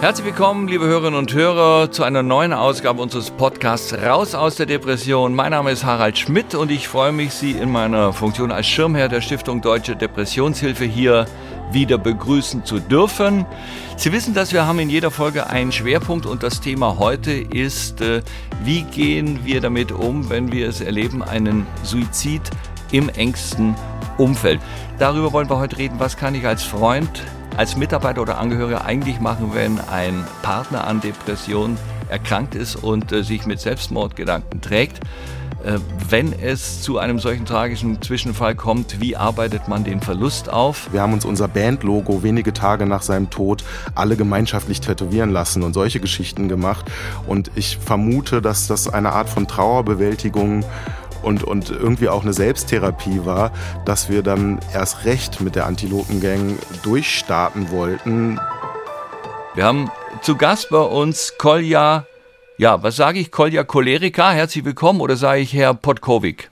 Herzlich willkommen, liebe Hörerinnen und Hörer, zu einer neuen Ausgabe unseres Podcasts Raus aus der Depression. Mein Name ist Harald Schmidt und ich freue mich, Sie in meiner Funktion als Schirmherr der Stiftung Deutsche Depressionshilfe hier wieder begrüßen zu dürfen. Sie wissen, dass wir haben in jeder Folge einen Schwerpunkt und das Thema heute ist, wie gehen wir damit um, wenn wir es erleben, einen Suizid im engsten Umfeld. Darüber wollen wir heute reden, was kann ich als Freund, als Mitarbeiter oder Angehöriger eigentlich machen, wenn ein Partner an Depression erkrankt ist und sich mit Selbstmordgedanken trägt. Wenn es zu einem solchen tragischen Zwischenfall kommt, wie arbeitet man den Verlust auf? Wir haben uns unser Bandlogo wenige Tage nach seinem Tod alle gemeinschaftlich tätowieren lassen und solche Geschichten gemacht. Und ich vermute, dass das eine Art von Trauerbewältigung und irgendwie auch eine Selbsttherapie war, dass wir dann erst recht mit der Antilopengang durchstarten wollten. Wir haben zu Gast bei uns Kolja, was sage ich, Kolja Cholerica, herzlich willkommen, oder sage ich Herr Podkovic?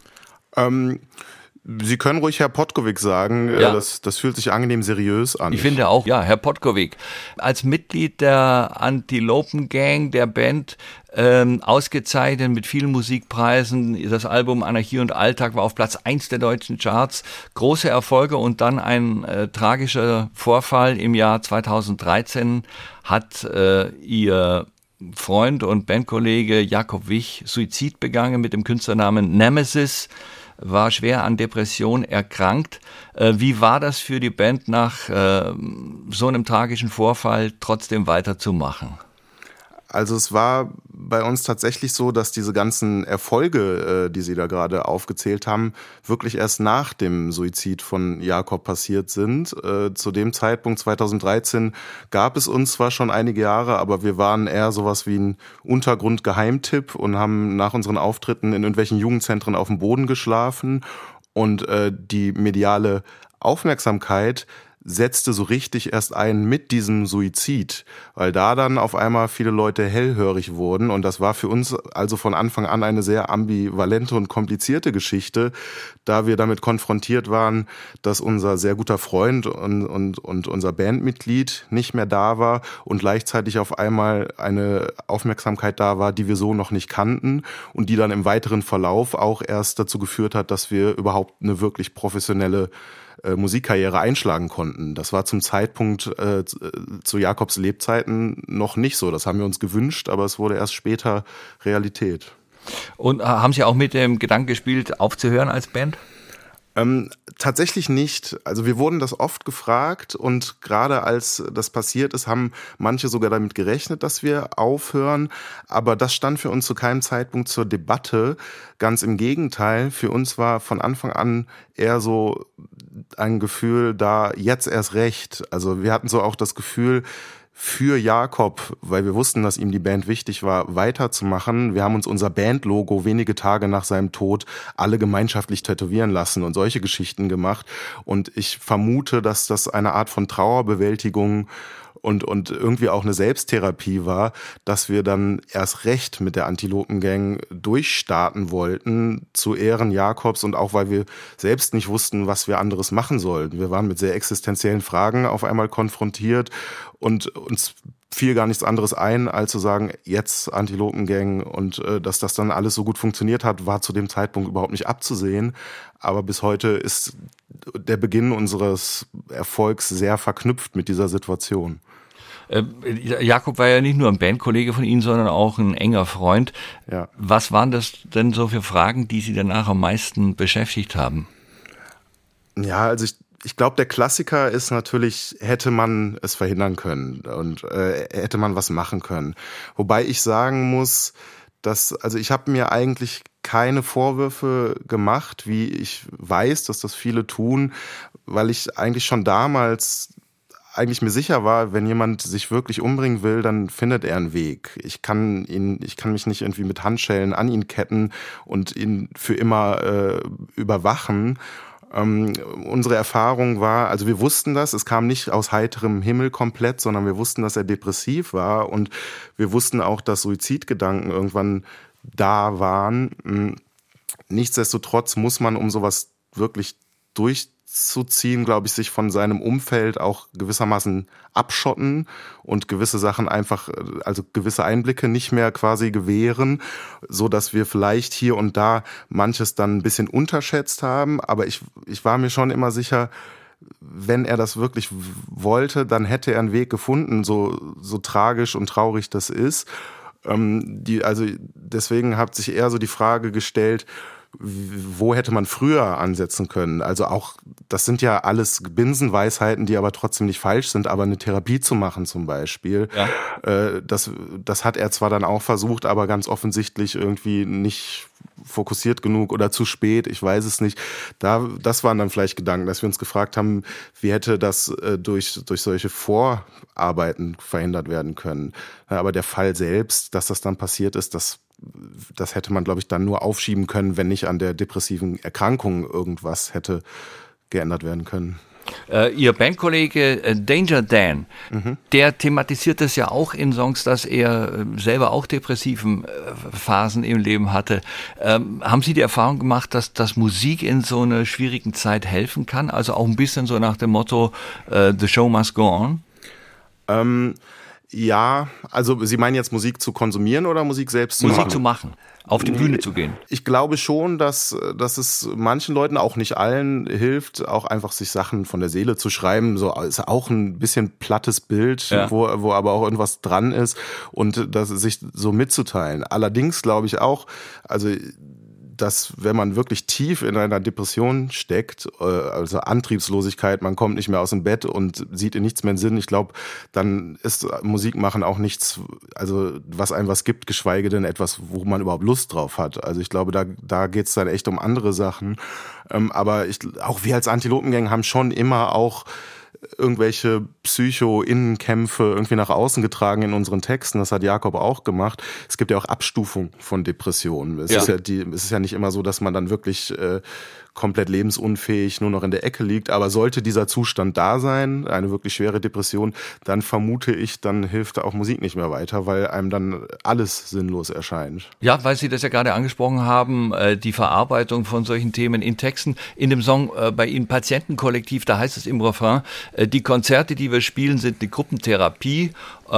Sie können ruhig Herr Podkovic sagen, Ja. Das fühlt sich angenehm seriös an. Ich finde auch, ja, Herr Podkovic. Als Mitglied der Antilopengang, der Band, ausgezeichnet mit vielen Musikpreisen. Das Album Anarchie und Alltag war auf Platz 1 der deutschen Charts. Große Erfolge und dann ein tragischer Vorfall im Jahr 2013 hat Ihr Freund und Bandkollege Jakob Wich Suizid begangen mit dem Künstlernamen Nemesis, war schwer an Depression erkrankt. Wie war das für die Band, nach so einem tragischen Vorfall trotzdem weiterzumachen? Also es war bei uns tatsächlich so, dass diese ganzen Erfolge, die Sie da gerade aufgezählt haben, wirklich erst nach dem Suizid von Jakob passiert sind. Zu dem Zeitpunkt 2013 gab es uns zwar schon einige Jahre, aber wir waren eher sowas wie ein Untergrundgeheimtipp und haben nach unseren Auftritten in irgendwelchen Jugendzentren auf dem Boden geschlafen. Und die mediale Aufmerksamkeit setzte so richtig erst ein mit diesem Suizid, weil da dann auf einmal viele Leute hellhörig wurden und das war für uns also von Anfang an eine sehr ambivalente und komplizierte Geschichte, da wir damit konfrontiert waren, dass unser sehr guter Freund und unser Bandmitglied nicht mehr da war und gleichzeitig auf einmal eine Aufmerksamkeit da war, die wir so noch nicht kannten und die dann im weiteren Verlauf auch erst dazu geführt hat, dass wir überhaupt eine wirklich professionelle Musikkarriere einschlagen konnten. Das war zum Zeitpunkt zu Jakobs Lebzeiten noch nicht so. Das haben wir uns gewünscht, aber es wurde erst später Realität. Und haben Sie auch mit dem Gedanken gespielt, aufzuhören als Band? Tatsächlich nicht. Also wir wurden das oft gefragt und gerade als das passiert ist, haben manche sogar damit gerechnet, dass wir aufhören. Aber das stand für uns zu keinem Zeitpunkt zur Debatte. Ganz im Gegenteil, für uns war von Anfang an eher so ein Gefühl da, jetzt erst recht. Also wir hatten so auch das Gefühl, für Jakob, weil wir wussten, dass ihm die Band wichtig war, weiterzumachen. Wir haben uns unser Bandlogo wenige Tage nach seinem Tod alle gemeinschaftlich tätowieren lassen und solche Geschichten gemacht. Und ich vermute, dass das eine Art von Trauerbewältigung und irgendwie auch eine Selbsttherapie war, dass wir dann erst recht mit der Antilopengang durchstarten wollten, zu Ehren Jakobs und auch, weil wir selbst nicht wussten, was wir anderes machen sollten. Wir waren mit sehr existenziellen Fragen auf einmal konfrontiert und uns fiel gar nichts anderes ein, als zu sagen, jetzt Antilopengang und dass das dann alles so gut funktioniert hat, war zu dem Zeitpunkt überhaupt nicht abzusehen. Aber bis heute ist der Beginn unseres Erfolgs sehr verknüpft mit dieser Situation. Jakob war ja nicht nur ein Bandkollege von Ihnen, sondern auch ein enger Freund. Ja. Was waren das denn so für Fragen, die Sie danach am meisten beschäftigt haben? Ja, also ich glaube, der Klassiker ist natürlich, hätte man es verhindern können und hätte man was machen können. Wobei ich sagen muss, also ich habe mir eigentlich keine Vorwürfe gemacht, wie ich weiß, dass das viele tun, weil ich eigentlich schon damals eigentlich mir sicher war, wenn jemand sich wirklich umbringen will, dann findet er einen Weg. Ich kann mich nicht irgendwie mit Handschellen an ihn ketten und ihn für immer überwachen. Unsere Erfahrung war, also wir wussten das, es kam nicht aus heiterem Himmel komplett, sondern wir wussten, dass er depressiv war und wir wussten auch, dass Suizidgedanken irgendwann da waren. Nichtsdestotrotz muss man, um sowas wirklich durchzuziehen, zurückzuziehen, glaube ich, sich von seinem Umfeld auch gewissermaßen abschotten und gewisse Sachen einfach, also gewisse Einblicke nicht mehr quasi gewähren, so dass wir vielleicht hier und da manches dann ein bisschen unterschätzt haben. Aber ich war mir schon immer sicher, wenn er das wirklich wollte, dann hätte er einen Weg gefunden, so tragisch und traurig das ist. Also deswegen hat sich eher so die Frage gestellt, wo hätte man früher ansetzen können? Also auch, das sind ja alles Binsenweisheiten, die aber trotzdem nicht falsch sind, aber eine Therapie zu machen zum Beispiel, ja. Das hat er zwar dann auch versucht, aber ganz offensichtlich irgendwie nicht fokussiert genug oder zu spät, ich weiß es nicht. Das waren dann vielleicht Gedanken, dass wir uns gefragt haben, wie hätte das durch solche Vorarbeiten verhindert werden können. Aber der Fall selbst, dass das dann passiert ist, das hätte man, glaube ich, dann nur aufschieben können, wenn nicht an der depressiven Erkrankung irgendwas hätte geändert werden können. Ihr Bandkollege Danger Dan, der thematisiert das ja auch in Songs, dass er selber auch depressiven Phasen im Leben hatte. Haben Sie die Erfahrung gemacht, dass Musik in so einer schwierigen Zeit helfen kann? Also auch ein bisschen so nach dem Motto, the show must go on? Ja, also Sie meinen jetzt Musik zu konsumieren oder Musik selbst zu machen? Musik zu machen, auf die Bühne zu gehen. Ich glaube schon, dass es manchen Leuten, auch nicht allen, hilft, auch einfach sich Sachen von der Seele zu schreiben. So ist auch ein bisschen plattes Bild, ja. wo aber auch irgendwas dran ist und das sich so mitzuteilen. Allerdings glaube ich auch, also dass wenn man wirklich tief in einer Depression steckt, also Antriebslosigkeit, man kommt nicht mehr aus dem Bett und sieht in nichts mehr Sinn, ich glaube, dann ist Musik machen auch nichts, also was einem was gibt, geschweige denn etwas, wo man überhaupt Lust drauf hat. Also ich glaube, da geht's dann echt um andere Sachen. Aber auch wir als Antilopengang haben schon immer auch irgendwelche Psycho-Innenkämpfe irgendwie nach außen getragen in unseren Texten. Das hat Jakob auch gemacht. Es gibt ja auch Abstufung von Depressionen. Es ist ja nicht immer so, dass man dann wirklich komplett lebensunfähig nur noch in der Ecke liegt. Aber sollte dieser Zustand da sein, eine wirklich schwere Depression, dann vermute ich, dann hilft auch Musik nicht mehr weiter, weil einem dann alles sinnlos erscheint. Ja, weil Sie das ja gerade angesprochen haben, die Verarbeitung von solchen Themen in Texten. In dem Song bei Ihnen Patientenkollektiv, da heißt es im Refrain, die Konzerte, die wir spielen, sind eine Gruppentherapie.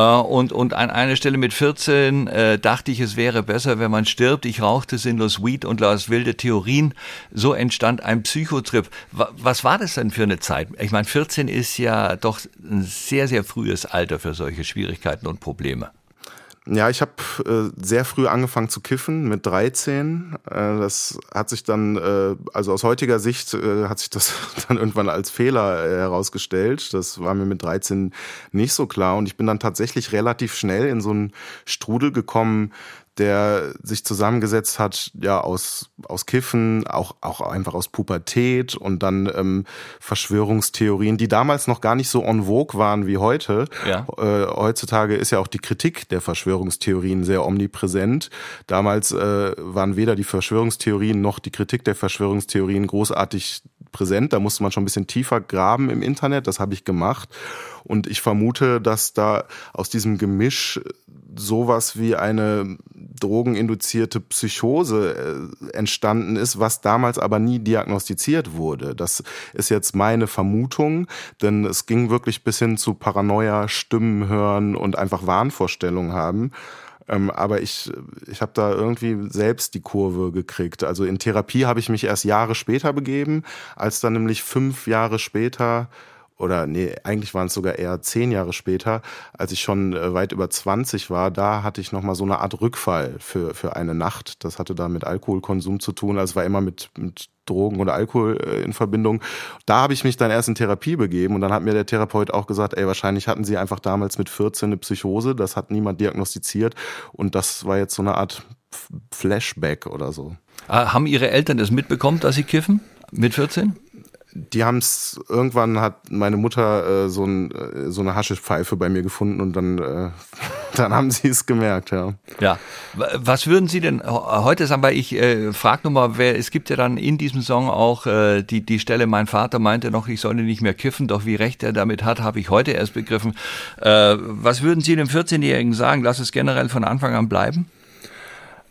Und an einer Stelle mit 14 dachte ich, es wäre besser, wenn man stirbt. Ich rauchte sinnlos Weed und las wilde Theorien. So entstand ein Psychotrip. Was war das denn für eine Zeit? Ich meine, 14 ist ja doch ein sehr, sehr frühes Alter für solche Schwierigkeiten und Probleme. Ja, ich habe sehr früh angefangen zu kiffen, mit 13. Das hat sich dann, also aus heutiger Sicht hat sich das dann irgendwann als Fehler herausgestellt. Das war mir mit 13 nicht so klar. Und ich bin dann tatsächlich relativ schnell in so einen Strudel gekommen, der sich zusammengesetzt hat, ja, aus Kiffen, auch einfach aus Pubertät und dann Verschwörungstheorien, die damals noch gar nicht so en vogue waren wie heute. Ja. Heutzutage ist ja auch die Kritik der Verschwörungstheorien sehr omnipräsent. Damals waren weder die Verschwörungstheorien noch die Kritik der Verschwörungstheorien großartig präsent. Da musste man schon ein bisschen tiefer graben im Internet. Das habe ich gemacht. Und ich vermute, dass da aus diesem Gemisch sowas wie eine drogeninduzierte Psychose entstanden ist, was damals aber nie diagnostiziert wurde. Das ist jetzt meine Vermutung, denn es ging wirklich bis hin zu Paranoia, Stimmen hören und einfach Wahnvorstellungen haben. Aber ich habe da irgendwie selbst die Kurve gekriegt. Also in Therapie habe ich mich erst Jahre später begeben, als dann nämlich 5 Jahre später, oder nee, eigentlich waren es sogar eher 10 Jahre später, als ich schon weit über 20 war, da hatte ich nochmal so eine Art Rückfall für eine Nacht. Das hatte da mit Alkoholkonsum zu tun, also es war immer mit Drogen oder Alkohol in Verbindung. Da habe ich mich dann erst in Therapie begeben und dann hat mir der Therapeut auch gesagt, wahrscheinlich hatten Sie einfach damals mit 14 eine Psychose, das hat niemand diagnostiziert und das war jetzt so eine Art Flashback oder so. Haben Ihre Eltern das mitbekommen, dass Sie kiffen mit 14? Die haben es, irgendwann hat meine Mutter so eine Haschischpfeife bei mir gefunden und dann haben sie es gemerkt, ja. Ja, was würden Sie denn heute sagen, weil ich frage nochmal, es gibt ja dann in diesem Song auch die Stelle, mein Vater meinte noch, ich solle nicht mehr kiffen, doch wie recht er damit hat, habe ich heute erst begriffen. Was würden Sie dem 14-Jährigen sagen, lass es generell von Anfang an bleiben?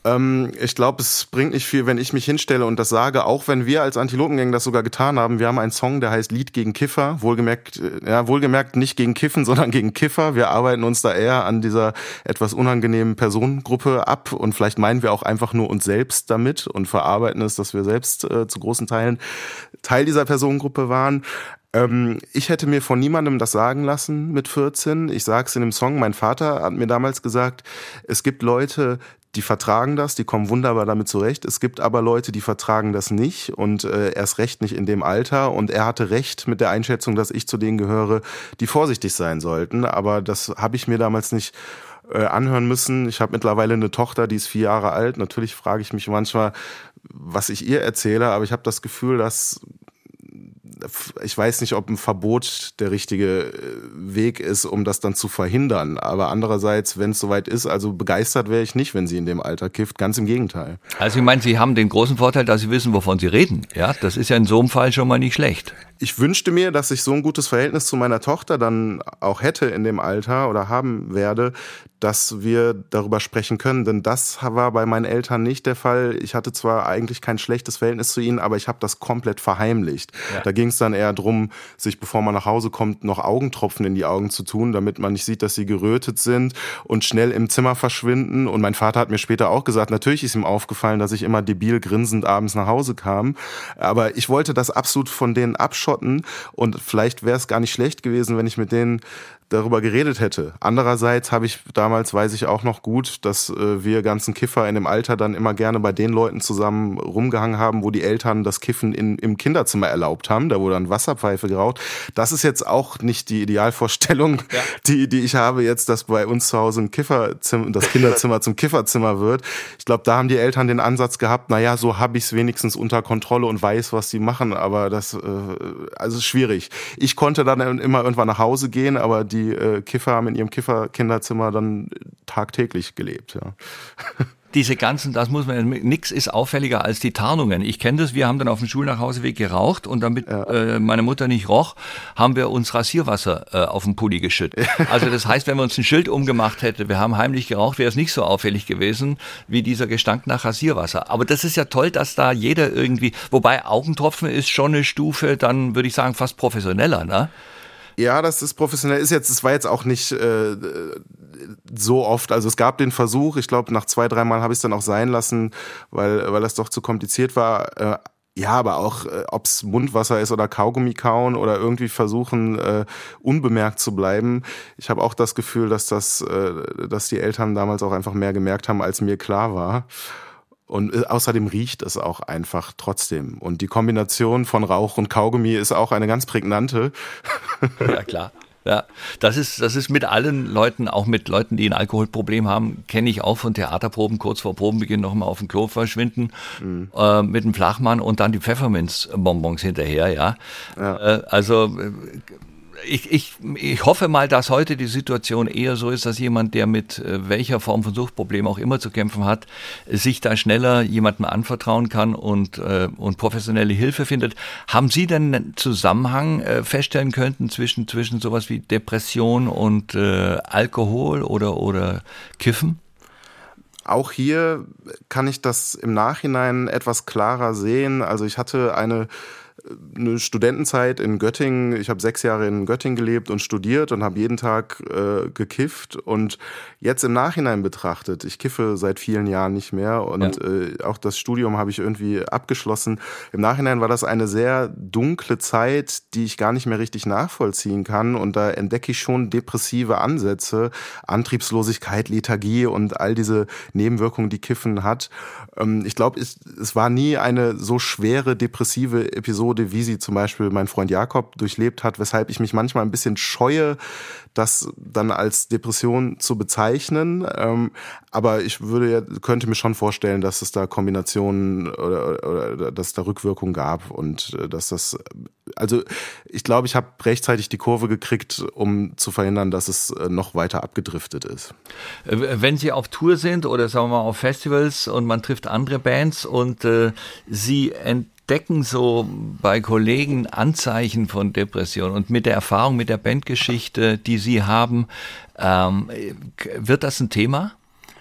Ich glaube, es bringt nicht viel, wenn ich mich hinstelle und das sage, auch wenn wir als Antilopengang das sogar getan haben. Wir haben einen Song, der heißt Lied gegen Kiffer. Wohlgemerkt nicht gegen Kiffen, sondern gegen Kiffer. Wir arbeiten uns da eher an dieser etwas unangenehmen Personengruppe ab und vielleicht meinen wir auch einfach nur uns selbst damit und verarbeiten es, dass wir selbst zu großen Teilen Teil dieser Personengruppe waren. Ich hätte mir von niemandem das sagen lassen mit 14. Ich sag's in dem Song, mein Vater hat mir damals gesagt, es gibt Leute, die vertragen das, die kommen wunderbar damit zurecht. Es gibt aber Leute, die vertragen das nicht und erst recht nicht in dem Alter. Und er hatte recht mit der Einschätzung, dass ich zu denen gehöre, die vorsichtig sein sollten. Aber das habe ich mir damals nicht anhören müssen. Ich habe mittlerweile eine Tochter, die ist 4 Jahre alt. Natürlich frage ich mich manchmal, was ich ihr erzähle, aber ich habe das Gefühl, dass ich weiß nicht, ob ein Verbot der richtige Weg ist, um das dann zu verhindern. Aber andererseits, wenn es soweit ist, also begeistert wäre ich nicht, wenn sie in dem Alter kifft. Ganz im Gegenteil. Also ich meine, Sie haben den großen Vorteil, dass Sie wissen, wovon Sie reden. Ja, das ist ja in so einem Fall schon mal nicht schlecht. Ich wünschte mir, dass ich so ein gutes Verhältnis zu meiner Tochter dann auch hätte in dem Alter oder haben werde, dass wir darüber sprechen können. Denn das war bei meinen Eltern nicht der Fall. Ich hatte zwar eigentlich kein schlechtes Verhältnis zu ihnen, aber ich habe das komplett verheimlicht. Ja. Da ging es dann eher darum, sich, bevor man nach Hause kommt, noch Augentropfen in die Augen zu tun, damit man nicht sieht, dass sie gerötet sind und schnell im Zimmer verschwinden. Und mein Vater hat mir später auch gesagt, natürlich ist ihm aufgefallen, dass ich immer debil grinsend abends nach Hause kam. Aber ich wollte das absolut von denen abschotten und vielleicht wäre es gar nicht schlecht gewesen, wenn ich mit denen darüber geredet hätte. Andererseits habe ich damals, weiß ich auch noch gut, dass wir ganzen Kiffer in dem Alter dann immer gerne bei den Leuten zusammen rumgehangen haben, wo die Eltern das Kiffen im Kinderzimmer erlaubt haben. Da wurde dann Wasserpfeife geraucht. Das ist jetzt auch nicht die Idealvorstellung, ja, die ich habe jetzt, dass bei uns zu Hause das Kinderzimmer zum Kifferzimmer wird. Ich glaube, da haben die Eltern den Ansatz gehabt, naja, so habe ich es wenigstens unter Kontrolle und weiß, was sie machen. Aber das also schwierig. Ich konnte dann immer irgendwann nach Hause gehen, aber die Kiffer haben in ihrem Kiffer-Kinderzimmer dann tagtäglich gelebt. Ja. Diese ganzen, das muss man, nix ist auffälliger als die Tarnungen. Ich kenne das, wir haben dann auf dem Schulnachhauseweg geraucht und damit meine Mutter nicht roch, haben wir uns Rasierwasser auf den Pulli geschüttet. Also das heißt, wenn wir uns ein Schild umgemacht hätten, wir haben heimlich geraucht, wäre es nicht so auffällig gewesen wie dieser Gestank nach Rasierwasser. Aber das ist ja toll, dass da jeder irgendwie, wobei Augentropfen ist schon eine Stufe, dann würde ich sagen fast professioneller, ne? Ja, das ist professionell. Es war jetzt auch nicht so oft. Also es gab den Versuch, ich glaube, nach 2-3 Mal habe ich es dann auch sein lassen, weil das doch zu kompliziert war. Ja, aber auch, ob es Mundwasser ist oder Kaugummi kauen oder irgendwie versuchen, unbemerkt zu bleiben. Ich habe auch das Gefühl, dass die Eltern damals auch einfach mehr gemerkt haben, als mir klar war. Und außerdem riecht es auch einfach trotzdem. Und die Kombination von Rauch und Kaugummi ist auch eine ganz prägnante. Ja, klar. Ja, das ist mit allen Leuten, auch mit Leuten, die ein Alkoholproblem haben, kenne ich auch von Theaterproben, kurz vor Probenbeginn noch mal auf dem Klo verschwinden, mit dem Flachmann und dann die Pfefferminzbonbons hinterher, ja. Also ich hoffe mal, dass heute die Situation eher so ist, dass jemand, der mit welcher Form von Suchtproblem auch immer zu kämpfen hat, sich da schneller jemandem anvertrauen kann und professionelle Hilfe findet. Haben Sie denn einen Zusammenhang feststellen können zwischen sowas wie Depression und Alkohol oder Kiffen? Auch hier kann ich das im Nachhinein etwas klarer sehen. Also ich hatte eine Studentenzeit in Göttingen. Ich habe 6 Jahre in Göttingen gelebt und studiert und habe jeden Tag gekifft. Und jetzt im Nachhinein betrachtet, ich kiffe seit vielen Jahren nicht mehr und auch das Studium habe ich irgendwie abgeschlossen. Im Nachhinein war das eine sehr dunkle Zeit, die ich gar nicht mehr richtig nachvollziehen kann. Und da entdecke ich schon depressive Ansätze, Antriebslosigkeit, Lethargie und all diese Nebenwirkungen, die Kiffen hat. Ich glaube, es war nie eine so schwere depressive Episode, wie sie zum Beispiel mein Freund Jakob durchlebt hat, weshalb ich mich manchmal ein bisschen scheue, das dann als Depression zu bezeichnen. Aber ich könnte mir schon vorstellen, dass es da Kombinationen oder dass es da Rückwirkungen gab und dass das, also ich glaube, ich habe rechtzeitig die Kurve gekriegt, um zu verhindern, dass es noch weiter abgedriftet ist. Wenn Sie auf Tour sind oder sagen wir mal auf Festivals und man trifft andere Bands und Sie entdecken so bei Kollegen Anzeichen von Depression und mit der Erfahrung, mit der Bandgeschichte, die Sie haben, wird das ein Thema?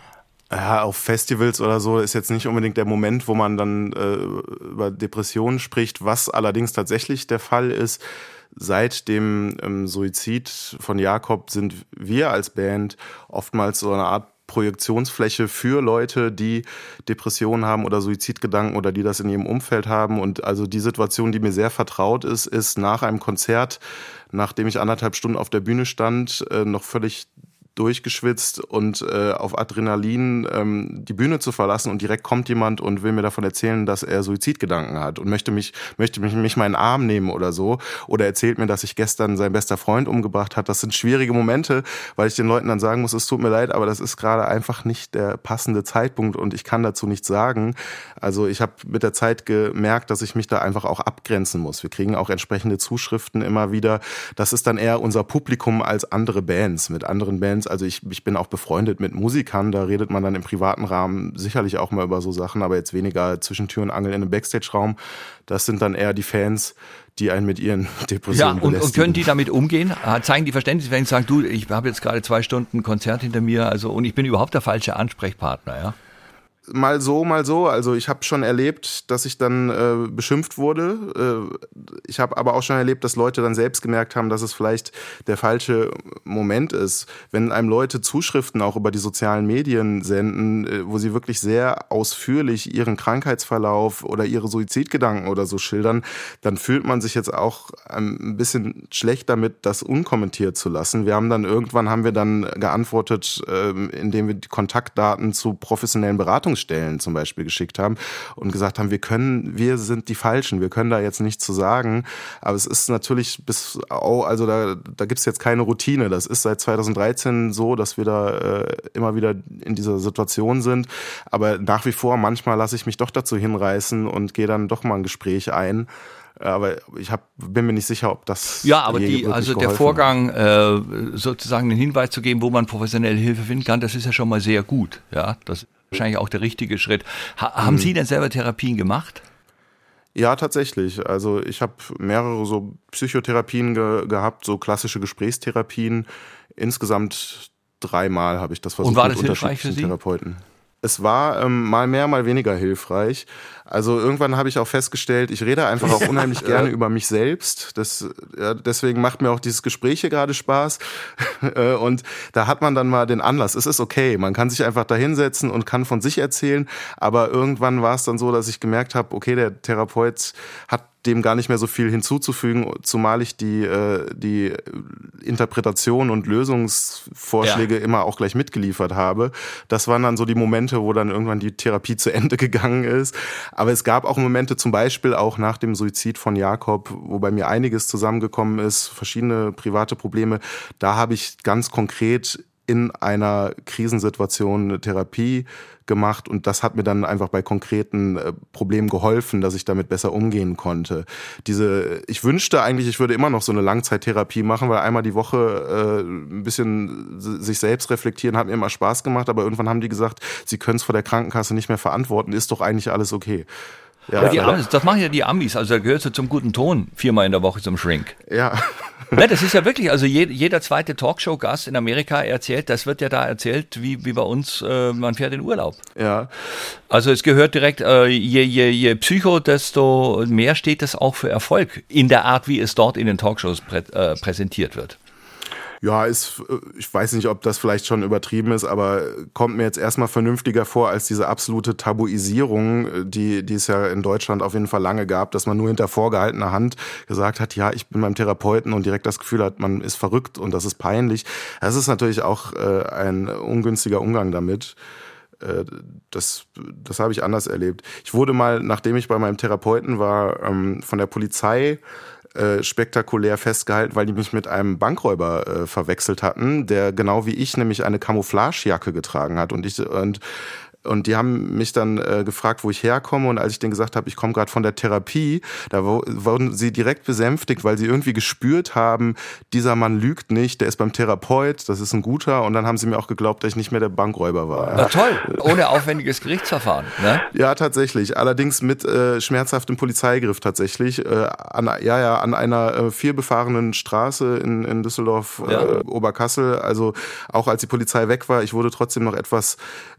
Ja, auf Festivals oder so ist jetzt nicht unbedingt der Moment, wo man dann über Depressionen spricht. Was allerdings tatsächlich der Fall ist, seit dem Suizid von Jakob sind wir als Band oftmals so eine Art Projektionsfläche für Leute, die Depressionen haben oder Suizidgedanken oder die das in ihrem Umfeld haben. Und also die Situation, die mir sehr vertraut ist nach einem Konzert, nachdem ich 1,5 Stunden auf der Bühne stand, noch völlig durchgeschwitzt und auf Adrenalin die Bühne zu verlassen und direkt kommt jemand und will mir davon erzählen, dass er Suizidgedanken hat und möchte mich meinen Arm nehmen oder so oder erzählt mir, dass sich gestern sein bester Freund umgebracht hat. Das sind schwierige Momente, weil ich den Leuten dann sagen muss, es tut mir leid, aber das ist gerade einfach nicht der passende Zeitpunkt und ich kann dazu nichts sagen. Also ich habe mit der Zeit gemerkt, dass ich mich da einfach auch abgrenzen muss. Wir kriegen auch entsprechende Zuschriften immer wieder. Das ist dann eher unser Publikum als andere Bands. Mit anderen Bands, also ich bin auch befreundet mit Musikern, da redet man dann im privaten Rahmen sicherlich auch mal über so Sachen, aber jetzt weniger zwischen Tür und Angel in einem Backstage-Raum. Das sind dann eher die Fans, die einen mit ihren Depressionen belästigen. Und können die damit umgehen? Zeigen die Verständnis, wenn ich sage, du, ich habe jetzt gerade 2 Stunden Konzert hinter mir, also und ich bin überhaupt der falsche Ansprechpartner, ja? Mal so, mal so. Also ich habe schon erlebt, dass ich dann beschimpft wurde. Ich habe aber auch schon erlebt, dass Leute dann selbst gemerkt haben, dass es vielleicht der falsche Moment ist. Wenn einem Leute Zuschriften auch über die sozialen Medien senden, wo sie wirklich sehr ausführlich ihren Krankheitsverlauf oder ihre Suizidgedanken oder so schildern, dann fühlt man sich jetzt auch ein bisschen schlecht damit, das unkommentiert zu lassen. Irgendwann haben wir dann geantwortet, indem wir die Kontaktdaten zu professionellen Beratungsstellen zum Beispiel geschickt haben und gesagt haben, wir sind die Falschen, wir können da jetzt nichts zu sagen, aber es ist natürlich da gibt es jetzt keine Routine, das ist seit 2013 so, dass wir da immer wieder in dieser Situation sind, aber nach wie vor, manchmal lasse ich mich doch dazu hinreißen und gehe dann doch mal ein Gespräch ein. Aber bin mir nicht sicher, ob das. Ja, aber der Vorgang, sozusagen einen Hinweis zu geben, wo man professionelle Hilfe finden kann, das ist ja schon mal sehr gut. Ja, das ist wahrscheinlich auch der richtige Schritt. Haben Sie denn selber Therapien gemacht? Ja, tatsächlich. Also ich habe mehrere so Psychotherapien gehabt, so klassische Gesprächstherapien. Insgesamt 3-mal habe ich das versucht. Und war das mit hilfreich für Sie? Therapeuten. Es war mal mehr, mal weniger hilfreich. Also irgendwann habe ich auch festgestellt, ich rede einfach auch unheimlich gerne über mich selbst. Deswegen macht mir auch dieses Gespräch hier gerade Spaß. Und da hat man dann mal den Anlass. Es ist okay, man kann sich einfach da hinsetzen und kann von sich erzählen. Aber irgendwann war es dann so, dass ich gemerkt habe, okay, der Therapeut hat dem gar nicht mehr so viel hinzuzufügen, zumal ich die Interpretation und Lösungsvorschläge immer auch gleich mitgeliefert habe. Das waren dann so die Momente, wo dann irgendwann die Therapie zu Ende gegangen ist. Aber es gab auch Momente, zum Beispiel auch nach dem Suizid von Jakob, wo bei mir einiges zusammengekommen ist, verschiedene private Probleme. Da habe ich ganz konkret in einer Krisensituation eine Therapie gemacht und das hat mir dann einfach bei konkreten Problemen geholfen, dass ich damit besser umgehen konnte. Ich wünschte eigentlich, ich würde immer noch so eine Langzeittherapie machen, weil einmal die Woche ein bisschen sich selbst reflektieren hat mir immer Spaß gemacht, aber irgendwann haben die gesagt, sie können es vor der Krankenkasse nicht mehr verantworten, ist doch eigentlich alles okay. Ja, das machen ja die Amis, also da gehört so zum guten Ton, 4-mal in der Woche zum Shrink. Ja. Ja, das ist ja wirklich, also jeder zweite Talkshow-Gast in Amerika erzählt, das wird ja da erzählt, wie bei uns, man fährt in Urlaub. Ja. Also es gehört direkt, je Psycho, desto mehr steht das auch für Erfolg in der Art, wie es dort in den Talkshows präsentiert wird. Ja, ich weiß nicht, ob das vielleicht schon übertrieben ist, aber kommt mir jetzt erstmal vernünftiger vor als diese absolute Tabuisierung, die es ja in Deutschland auf jeden Fall lange gab, dass man nur hinter vorgehaltener Hand gesagt hat, ja, ich bin beim Therapeuten und direkt das Gefühl hat, man ist verrückt und das ist peinlich. Das ist natürlich auch ein ungünstiger Umgang damit. Das habe ich anders erlebt. Ich wurde mal, nachdem ich bei meinem Therapeuten war, von der Polizei spektakulär festgehalten, weil die mich mit einem Bankräuber verwechselt hatten, der genau wie ich nämlich eine Camouflagejacke getragen hat und Und die haben mich dann gefragt, wo ich herkomme. Und als ich denen gesagt habe, ich komme gerade von der Therapie, da wurden sie direkt besänftigt, weil sie irgendwie gespürt haben, dieser Mann lügt nicht, der ist beim Therapeut, das ist ein guter. Und dann haben sie mir auch geglaubt, dass ich nicht mehr der Bankräuber war. Na toll, ohne aufwendiges Gerichtsverfahren. Ne? Ja, tatsächlich. Allerdings mit schmerzhaftem Polizeigriff tatsächlich. An einer vielbefahrenen Straße in Düsseldorf, Oberkassel. Also auch als die Polizei weg war, ich wurde trotzdem noch etwas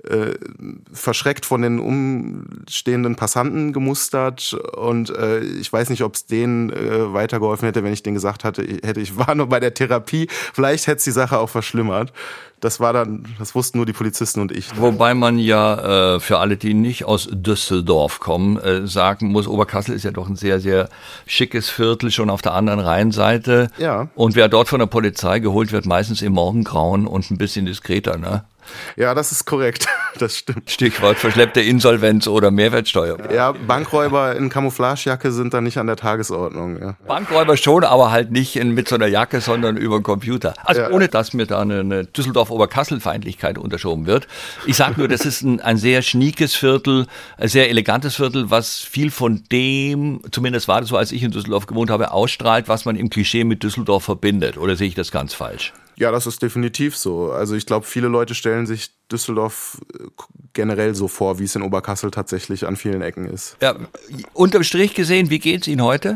verschreckt von den umstehenden Passanten gemustert. Und ich weiß nicht, ob es denen weitergeholfen hätte, wenn ich denen gesagt hätte, ich war nur bei der Therapie. Vielleicht hätte es die Sache auch verschlimmert. Das wussten nur die Polizisten und ich. Wobei man ja für alle, die nicht aus Düsseldorf kommen, sagen muss, Oberkassel ist ja doch ein sehr, sehr schickes Viertel, schon auf der anderen Rheinseite. Ja. Und wer dort von der Polizei geholt wird, meistens im Morgengrauen und ein bisschen diskreter, ne? Ja, das ist korrekt. Das stimmt. Stichwort verschleppte Insolvenz oder Mehrwertsteuer. Ja, Bankräuber in Camouflagejacke sind da nicht an der Tagesordnung. Ja. Bankräuber schon, aber halt nicht mit so einer Jacke, sondern über den Computer. Also ohne, dass mir da eine Düsseldorf-Oberkassel-Feindlichkeit unterschoben wird. Ich sage nur, das ist ein sehr schniekes Viertel, ein sehr elegantes Viertel, was viel von dem, zumindest war das so, als ich in Düsseldorf gewohnt habe, ausstrahlt, was man im Klischee mit Düsseldorf verbindet. Oder sehe ich das ganz falsch? Ja, das ist definitiv so. Also ich glaube, viele Leute stellen sich Düsseldorf generell so vor, wie es in Oberkassel tatsächlich an vielen Ecken ist. Ja, unterm Strich gesehen, wie geht's Ihnen heute?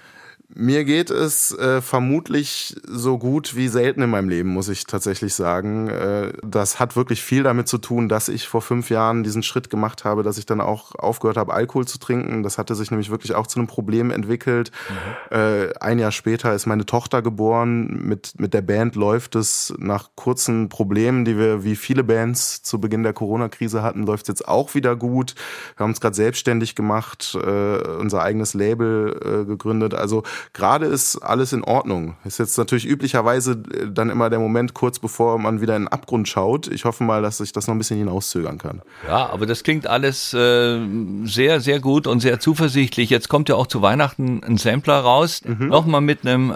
Mir geht es vermutlich so gut wie selten in meinem Leben, muss ich tatsächlich sagen. Das hat wirklich viel damit zu tun, dass ich vor 5 Jahren diesen Schritt gemacht habe, dass ich dann auch aufgehört habe, Alkohol zu trinken. Das hatte sich nämlich wirklich auch zu einem Problem entwickelt. Ein Jahr später ist meine Tochter geboren. Mit der Band läuft es nach kurzen Problemen, die wir wie viele Bands zu Beginn der Corona-Krise hatten, läuft es jetzt auch wieder gut. Wir haben uns gerade selbstständig gemacht, unser eigenes Label gegründet. Also gerade ist alles in Ordnung. Ist jetzt natürlich üblicherweise dann immer der Moment, kurz bevor man wieder in den Abgrund schaut. Ich hoffe mal, dass ich das noch ein bisschen hinauszögern kann. Ja, aber das klingt alles sehr, sehr gut und sehr zuversichtlich. Jetzt kommt ja auch zu Weihnachten ein Sampler raus. Nochmal mit einem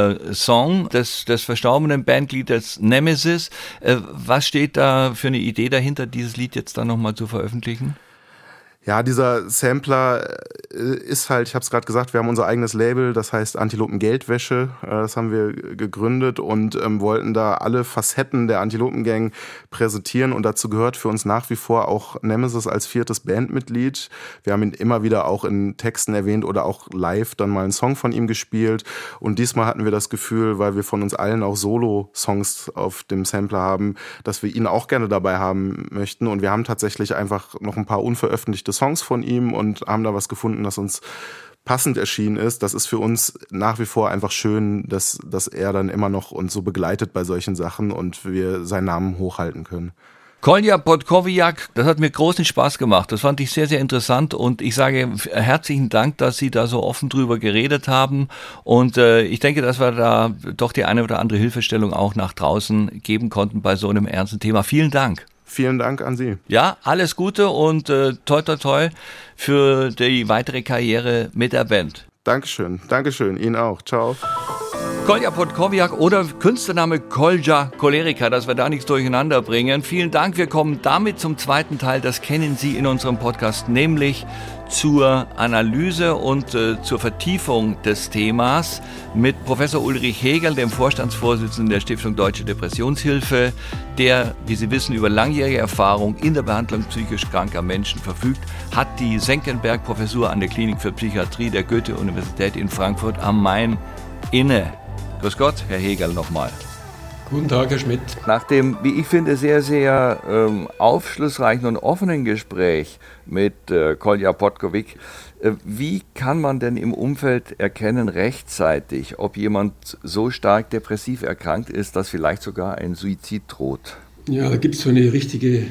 Song des verstorbenen Bandleaders Nemesis. Was steht da für eine Idee dahinter, dieses Lied jetzt dann nochmal zu veröffentlichen? Ja, dieser Sampler ist halt, ich habe es gerade gesagt, wir haben unser eigenes Label, das heißt Antilopen Geldwäsche. Das haben wir gegründet und wollten da alle Facetten der Antilopen-Gang präsentieren. Und dazu gehört für uns nach wie vor auch Nemesis als 4. Bandmitglied. Wir haben ihn immer wieder auch in Texten erwähnt oder auch live dann mal einen Song von ihm gespielt. Und diesmal hatten wir das Gefühl, weil wir von uns allen auch Solo-Songs auf dem Sampler haben, dass wir ihn auch gerne dabei haben möchten. Und wir haben tatsächlich einfach noch ein paar unveröffentlichte Songs von ihm und haben da was gefunden, das uns passend erschienen ist. Das ist für uns nach wie vor einfach schön, dass er dann immer noch uns so begleitet bei solchen Sachen und wir seinen Namen hochhalten können. Kolja Podkowiak, das hat mir großen Spaß gemacht. Das fand ich sehr, sehr interessant und ich sage herzlichen Dank, dass Sie da so offen drüber geredet haben und ich denke, dass wir da doch die eine oder andere Hilfestellung auch nach draußen geben konnten bei so einem ernsten Thema. Vielen Dank. Vielen Dank an Sie. Ja, alles Gute und toi toi toi für die weitere Karriere mit der Band. Dankeschön, Ihnen auch. Ciao. Kolja Podkowiak oder Künstlername Kolja Cholerika, dass wir da nichts durcheinander bringen. Vielen Dank, wir kommen damit zum zweiten Teil, das kennen Sie in unserem Podcast, nämlich zur Analyse und zur Vertiefung des Themas mit Professor Ulrich Hegel, dem Vorstandsvorsitzenden der Stiftung Deutsche Depressionshilfe, der, wie Sie wissen, über langjährige Erfahrung in der Behandlung psychisch kranker Menschen verfügt, hat die Senckenberg-Professur an der Klinik für Psychiatrie der Goethe-Universität in Frankfurt am Main inne. Grüß Gott, Herr Hegel, nochmal. Guten Tag, Herr Schmidt. Nach dem, wie ich finde, sehr, sehr aufschlussreichen und offenen Gespräch mit Kolja Podkowiak, wie kann man denn im Umfeld erkennen rechtzeitig, ob jemand so stark depressiv erkrankt ist, dass vielleicht sogar ein Suizid droht? Ja, da gibt es so eine richtige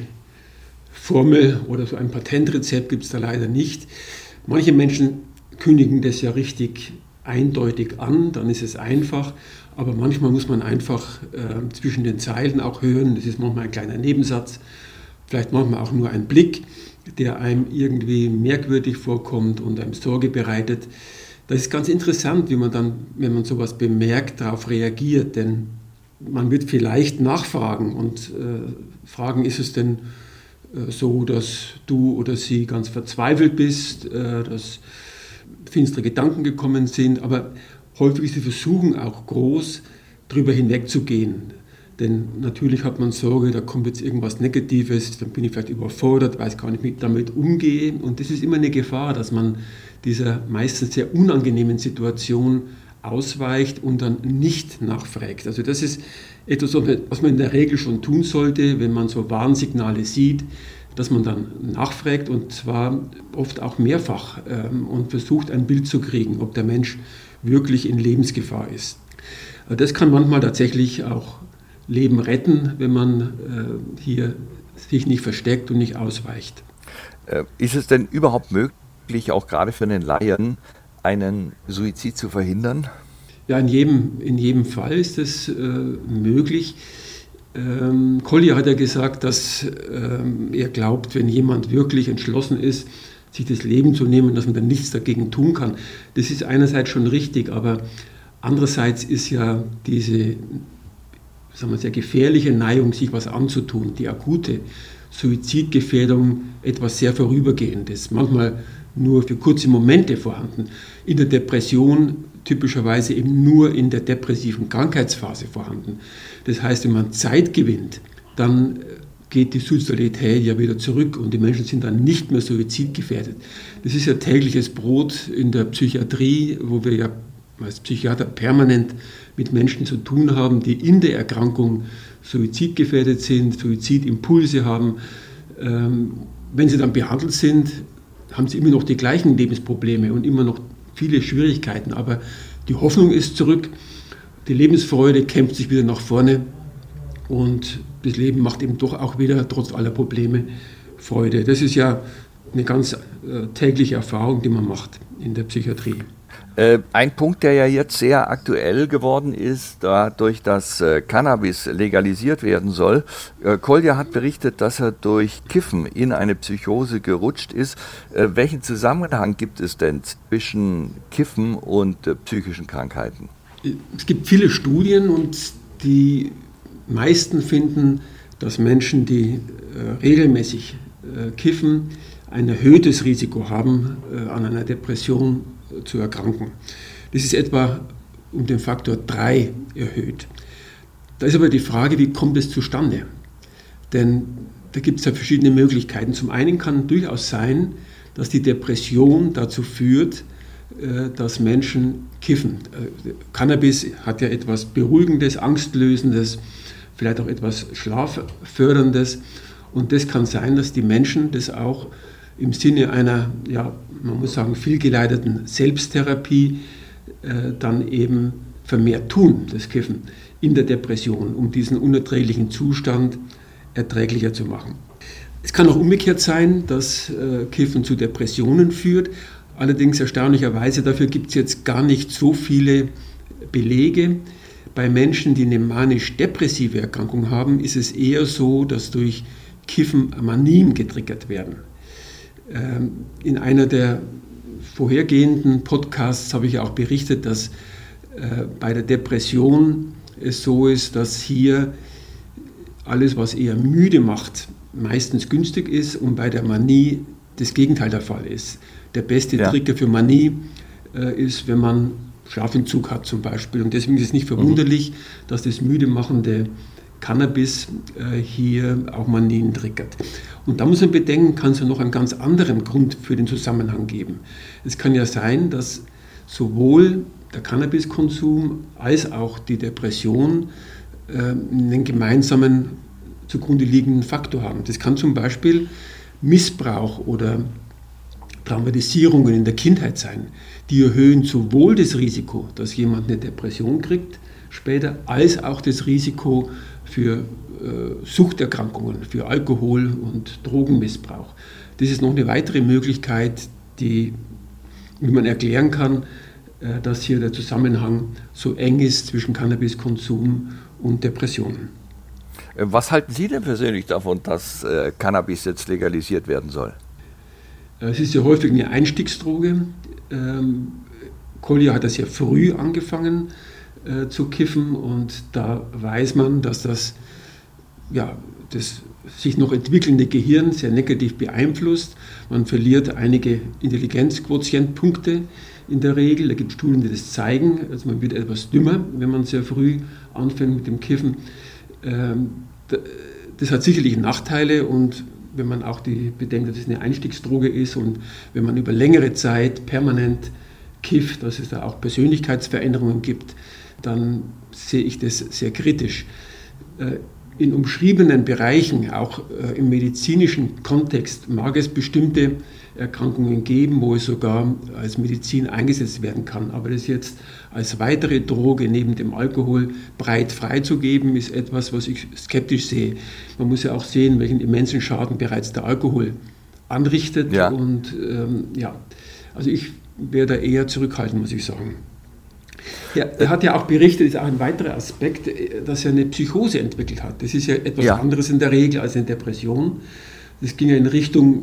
Formel oder so ein Patentrezept gibt es da leider nicht. Manche Menschen kündigen das ja richtig eindeutig an, dann ist es einfach, aber manchmal muss man einfach zwischen den Zeilen auch hören, das ist manchmal ein kleiner Nebensatz, vielleicht manchmal auch nur ein Blick, der einem irgendwie merkwürdig vorkommt und einem Sorge bereitet. Das ist ganz interessant, wie man dann, wenn man sowas bemerkt, darauf reagiert, denn man wird vielleicht nachfragen und fragen, ist es denn so, dass du oder sie ganz verzweifelt bist, dass finstere Gedanken gekommen sind, aber häufig ist die Versuchung auch groß, darüber hinwegzugehen. Denn natürlich hat man Sorge, da kommt jetzt irgendwas Negatives, dann bin ich vielleicht überfordert, weiß gar nicht, wie ich damit umgehe. Und das ist immer eine Gefahr, dass man dieser meistens sehr unangenehmen Situation ausweicht und dann nicht nachfragt. Also das ist etwas, was man in der Regel schon tun sollte, wenn man so Warnsignale sieht, dass man dann nachfragt und zwar oft auch mehrfach und versucht, ein Bild zu kriegen, ob der Mensch wirklich in Lebensgefahr ist. Das kann manchmal tatsächlich auch Leben retten, wenn man hier sich nicht versteckt und nicht ausweicht. Ist es denn überhaupt möglich, auch gerade für einen Laien, einen Suizid zu verhindern? Ja, in jedem Fall ist es möglich. Collier hat ja gesagt, dass er glaubt, wenn jemand wirklich entschlossen ist, sich das Leben zu nehmen, dass man dann nichts dagegen tun kann. Das ist einerseits schon richtig, aber andererseits ist ja diese sehr gefährliche Neigung, sich was anzutun, die akute Suizidgefährdung, etwas sehr Vorübergehendes, manchmal nur für kurze Momente vorhanden. In der Depression typischerweise eben nur in der depressiven Krankheitsphase vorhanden. Das heißt, wenn man Zeit gewinnt, dann geht die Suizidalität ja wieder zurück und die Menschen sind dann nicht mehr suizidgefährdet. Das ist ja tägliches Brot in der Psychiatrie, wo wir ja als Psychiater permanent mit Menschen zu tun haben, die in der Erkrankung suizidgefährdet sind, Suizidimpulse haben. Wenn sie dann behandelt sind, haben sie immer noch die gleichen Lebensprobleme und immer noch viele Schwierigkeiten. Aber die Hoffnung ist zurück, die Lebensfreude kämpft sich wieder nach vorne und das Leben macht eben doch auch wieder, trotz aller Probleme, Freude. Das ist ja eine ganz tägliche Erfahrung, die man macht in der Psychiatrie. Ein Punkt, der ja jetzt sehr aktuell geworden ist, dadurch, dass Cannabis legalisiert werden soll. Collier hat berichtet, dass er durch Kiffen in eine Psychose gerutscht ist. Welchen Zusammenhang gibt es denn zwischen Kiffen und psychischen Krankheiten? Es gibt viele Studien und die meisten finden, dass Menschen, die regelmäßig kiffen, ein erhöhtes Risiko haben, an einer Depression zu erkranken. Das ist etwa um den Faktor 3 erhöht. Da ist aber die Frage, wie kommt es zustande? Denn da gibt es ja verschiedene Möglichkeiten. Zum einen kann durchaus sein, dass die Depression dazu führt, dass Menschen kiffen. Cannabis hat ja etwas Beruhigendes, Angstlösendes, vielleicht auch etwas Schlafförderndes. Und das kann sein, dass die Menschen das auch im Sinne einer, ja, man muss sagen, vielgeleiteten Selbsttherapie dann eben vermehrt tun, das Kiffen, in der Depression, um diesen unerträglichen Zustand erträglicher zu machen. Es kann auch umgekehrt sein, dass Kiffen zu Depressionen führt. Allerdings erstaunlicherweise, dafür gibt es jetzt gar nicht so viele Belege. Bei Menschen, die eine manisch-depressive Erkrankung haben, ist es eher so, dass durch Kiffen Manien getriggert werden. In einer der vorhergehenden Podcasts habe ich auch berichtet, dass bei der Depression es so ist, dass hier alles, was eher müde macht, meistens günstig ist und bei der Manie das Gegenteil der Fall ist. Der beste Trigger für Manie ist, wenn man Schlafentzug hat zum Beispiel. Und deswegen ist es nicht verwunderlich, dass das müde machende Cannabis hier auch Manien triggert. Und da muss man bedenken, kann es ja noch einen ganz anderen Grund für den Zusammenhang geben. Es kann ja sein, dass sowohl der Cannabiskonsum als auch die Depression einen gemeinsamen zugrunde liegenden Faktor haben. Das kann zum Beispiel Missbrauch oder Traumatisierungen in der Kindheit sein. Die erhöhen sowohl das Risiko, dass jemand eine Depression kriegt später, als auch das Risiko für Suchterkrankungen, für Alkohol- und Drogenmissbrauch. Das ist noch eine weitere Möglichkeit, wie man erklären kann, dass hier der Zusammenhang so eng ist zwischen Cannabiskonsum und Depressionen. Was halten Sie denn persönlich davon, dass Cannabis jetzt legalisiert werden soll? Es ist ja häufig eine Einstiegsdroge. Collier hat das ja früh angefangen zu kiffen und da weiß man, dass das das sich noch entwickelnde Gehirn sehr negativ beeinflusst. Man verliert einige Intelligenzquotientpunkte in der Regel. Da gibt es Studien, die das zeigen. Also man wird etwas dümmer, wenn man sehr früh anfängt mit dem Kiffen. Das hat sicherlich Nachteile, und wenn man auch bedenkt, dass es eine Einstiegsdroge ist und wenn man über längere Zeit permanent kifft, dass es da auch Persönlichkeitsveränderungen gibt, dann sehe ich das sehr kritisch. In umschriebenen Bereichen, auch im medizinischen Kontext, mag es bestimmte Erkrankungen geben, wo es sogar als Medizin eingesetzt werden kann. Aber das jetzt als weitere Droge neben dem Alkohol breit freizugeben, ist etwas, was ich skeptisch sehe. Man muss ja auch sehen, welchen immensen Schaden bereits der Alkohol anrichtet. Ja. Und also ich wäre da eher zurückhaltend, muss ich sagen. Ja, er hat ja auch berichtet, ist auch ein weiterer Aspekt, dass er eine Psychose entwickelt hat. Das ist ja etwas anderes in der Regel als eine Depression. Das ging ja in Richtung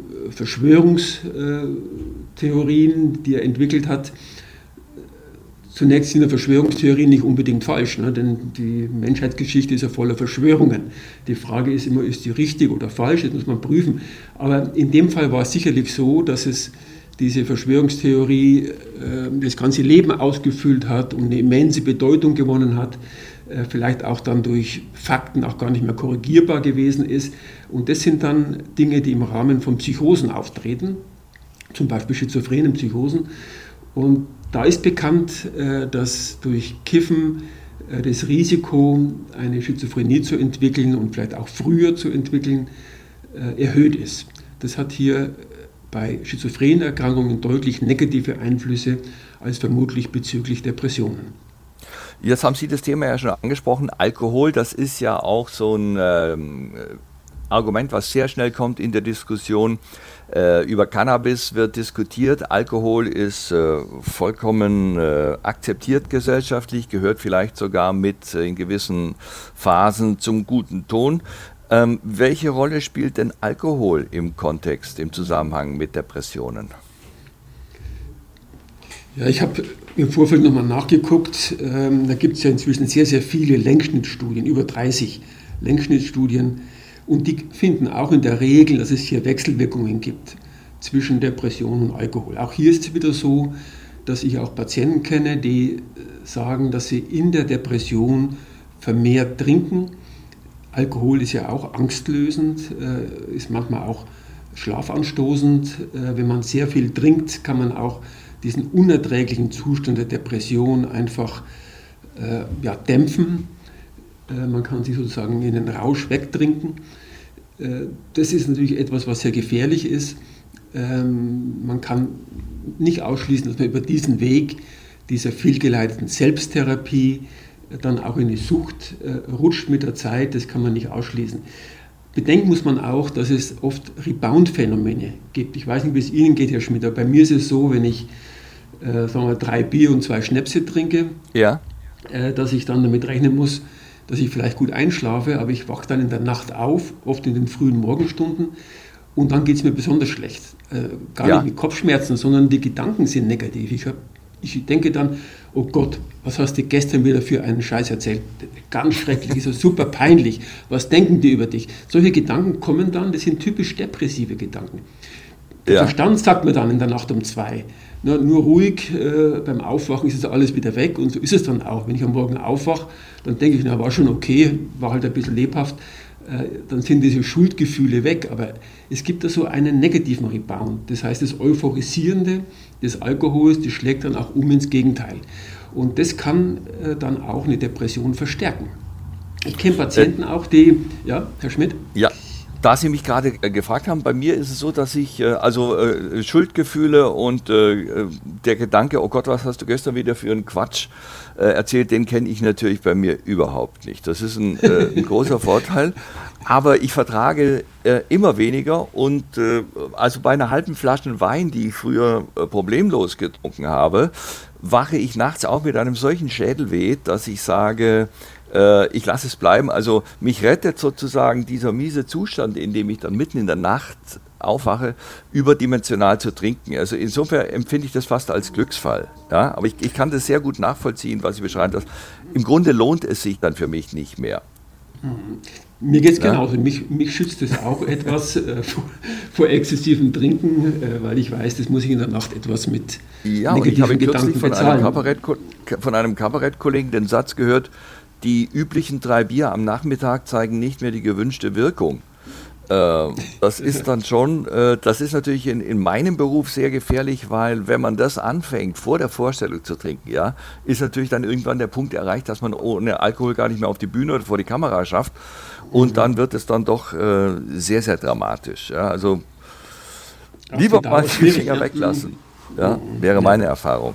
Verschwörungstheorien, die er entwickelt hat. Zunächst sind ja Verschwörungstheorien nicht unbedingt falsch, ne? Denn die Menschheitsgeschichte ist ja voller Verschwörungen. Die Frage ist immer, ist die richtig oder falsch? Das muss man prüfen. Aber in dem Fall war es sicherlich so, dass es diese Verschwörungstheorie das ganze Leben ausgefüllt hat und eine immense Bedeutung gewonnen hat, vielleicht auch dann durch Fakten auch gar nicht mehr korrigierbar gewesen ist. Und das sind dann Dinge, die im Rahmen von Psychosen auftreten, zum Beispiel schizophrenen Psychosen. Und da ist bekannt, dass durch Kiffen das Risiko, eine Schizophrenie zu entwickeln und vielleicht auch früher zu entwickeln, erhöht ist. Das hat hier bei schizophrenen Erkrankungen deutlich negative Einflüsse als vermutlich bezüglich Depressionen. Jetzt haben Sie das Thema ja schon angesprochen. Alkohol, das ist ja auch so ein Argument, was sehr schnell kommt in der Diskussion. Über Cannabis wird diskutiert. Alkohol ist vollkommen akzeptiert gesellschaftlich, gehört vielleicht sogar mit in gewissen Phasen zum guten Ton. Welche Rolle spielt denn Alkohol im Kontext, im Zusammenhang mit Depressionen? Ja, ich habe im Vorfeld nochmal nachgeguckt. Da gibt es ja inzwischen sehr, sehr viele Längsschnittstudien, über 30 Längsschnittstudien. Und die finden auch in der Regel, dass es hier Wechselwirkungen gibt zwischen Depression und Alkohol. Auch hier ist es wieder so, dass ich auch Patienten kenne, die sagen, dass sie in der Depression vermehrt trinken. Alkohol ist ja auch angstlösend, ist manchmal auch schlafanstoßend. Wenn man sehr viel trinkt, kann man auch diesen unerträglichen Zustand der Depression einfach dämpfen. Man kann sich sozusagen in den Rausch wegtrinken. Das ist natürlich etwas, was sehr gefährlich ist. Man kann nicht ausschließen, dass man über diesen Weg dieser fehlgeleiteten Selbsttherapie dann auch in die Sucht rutscht mit der Zeit. Das kann man nicht ausschließen. Bedenken muss man auch, dass es oft Rebound-Phänomene gibt. Ich weiß nicht, wie es Ihnen geht, Herr Schmidt, aber bei mir ist es so, wenn ich 3 Bier und 2 Schnäpse trinke, dass ich dann damit rechnen muss, dass ich vielleicht gut einschlafe, aber ich wache dann in der Nacht auf, oft in den frühen Morgenstunden, und dann geht es mir besonders schlecht. Gar nicht mit Kopfschmerzen, sondern die Gedanken sind negativ. Ich denke dann, oh Gott, was hast du gestern wieder für einen Scheiß erzählt? Ganz schrecklich, ist ja super peinlich. Was denken die über dich? Solche Gedanken kommen dann, das sind typisch depressive Gedanken. Der Verstand sagt mir dann in der Nacht um 2, nur ruhig, beim Aufwachen ist es alles wieder weg, und so ist es dann auch. Wenn ich am Morgen aufwache, dann denke ich, war schon okay, war halt ein bisschen lebhaft, dann sind diese Schuldgefühle weg. Aber es gibt da so einen negativen Rebound. Das heißt, das Euphorisierende des Alkohols, das schlägt dann auch ins Gegenteil. Und das kann dann auch eine Depression verstärken. Ich kenne Patienten auch, die, Herr Schmidt? Ja. Da Sie mich gerade gefragt haben, bei mir ist es so, dass ich Schuldgefühle und der Gedanke, oh Gott, was hast du gestern wieder für einen Quatsch erzählt, den kenne ich natürlich bei mir überhaupt nicht. Das ist ein großer Vorteil, aber ich vertrage immer weniger, und also bei einer halben Flasche Wein, die ich früher problemlos getrunken habe, wache ich nachts auch mit einem solchen Schädelweh, dass ich sage, ich lasse es bleiben. Also mich rettet sozusagen dieser miese Zustand, in dem ich dann mitten in der Nacht aufwache, überdimensional zu trinken. Also insofern empfinde ich das fast als Glücksfall. Ja? Aber ich kann das sehr gut nachvollziehen, was Sie beschreiben. Im Grunde lohnt es sich dann für mich nicht mehr. Mir geht es genauso. Mich schützt es auch etwas vor exzessivem Trinken, weil ich weiß, das muss ich in der Nacht etwas mit negativen Gedanken bezahlen. Von einem Kabarettkollegen den Satz gehört, die üblichen 3 Bier am Nachmittag zeigen nicht mehr die gewünschte Wirkung. Das ist dann schon, das ist natürlich in meinem Beruf sehr gefährlich, weil wenn man das anfängt, vor der Vorstellung zu trinken, ja, ist natürlich dann irgendwann der Punkt erreicht, dass man ohne Alkohol gar nicht mehr auf die Bühne oder vor die Kamera schafft und dann wird es dann doch sehr, sehr dramatisch. Ja, also lieber mal die Finger weglassen, ja, wäre meine Erfahrung.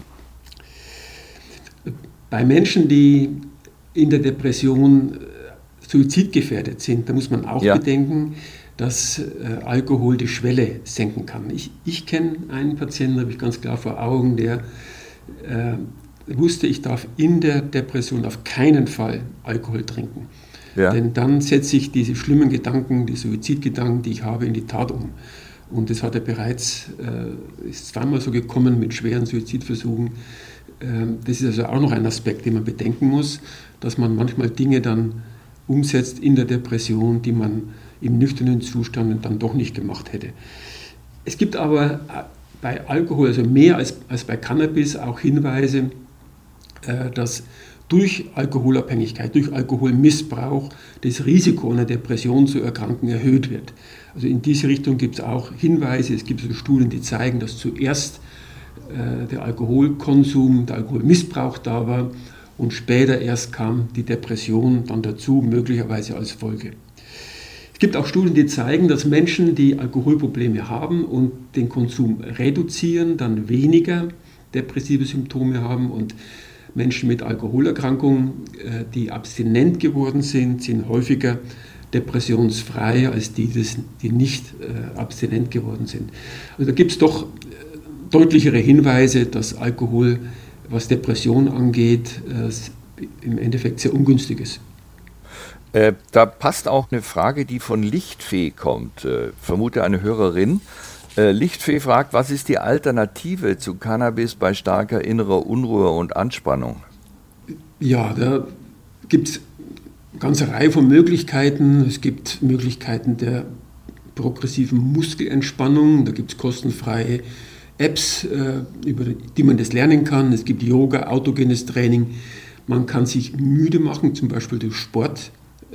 Bei Menschen, die in der Depression suizidgefährdet sind, da muss man auch bedenken, dass Alkohol die Schwelle senken kann. Ich kenne einen Patienten, habe ich ganz klar vor Augen, der wusste, ich darf in der Depression auf keinen Fall Alkohol trinken. Ja. Denn dann setze ich diese schlimmen Gedanken, die Suizidgedanken, die ich habe, in die Tat um. Und das hat er bereits, ist zweimal so gekommen mit schweren Suizidversuchen. Das ist also auch noch ein Aspekt, den man bedenken muss, dass man manchmal Dinge dann umsetzt in der Depression, die man im nüchternen Zustand dann doch nicht gemacht hätte. Es gibt aber bei Alkohol, also mehr als bei Cannabis, auch Hinweise, dass durch Alkoholabhängigkeit, durch Alkoholmissbrauch das Risiko einer Depression zu erkranken erhöht wird. Also in diese Richtung gibt es auch Hinweise, es gibt so Studien, die zeigen, dass zuerst der Alkoholkonsum, der Alkoholmissbrauch da war und später erst kam die Depression dann dazu, möglicherweise als Folge. Es gibt auch Studien, die zeigen, dass Menschen, die Alkoholprobleme haben und den Konsum reduzieren, dann weniger depressive Symptome haben und Menschen mit Alkoholerkrankungen, die abstinent geworden sind, sind häufiger depressionsfrei als die nicht abstinent geworden sind. Also da gibt es doch deutlichere Hinweise, dass Alkohol, was Depression angeht, im Endeffekt sehr ungünstig ist. Da passt auch eine Frage, die von Lichtfee kommt, vermute eine Hörerin. Lichtfee fragt, was ist die Alternative zu Cannabis bei starker innerer Unruhe und Anspannung? Ja, da gibt es eine ganze Reihe von Möglichkeiten. Es gibt Möglichkeiten der progressiven Muskelentspannung, da gibt es kostenfreie Apps, über die man das lernen kann. Es gibt Yoga, autogenes Training. Man kann sich müde machen, zum Beispiel durch Sport,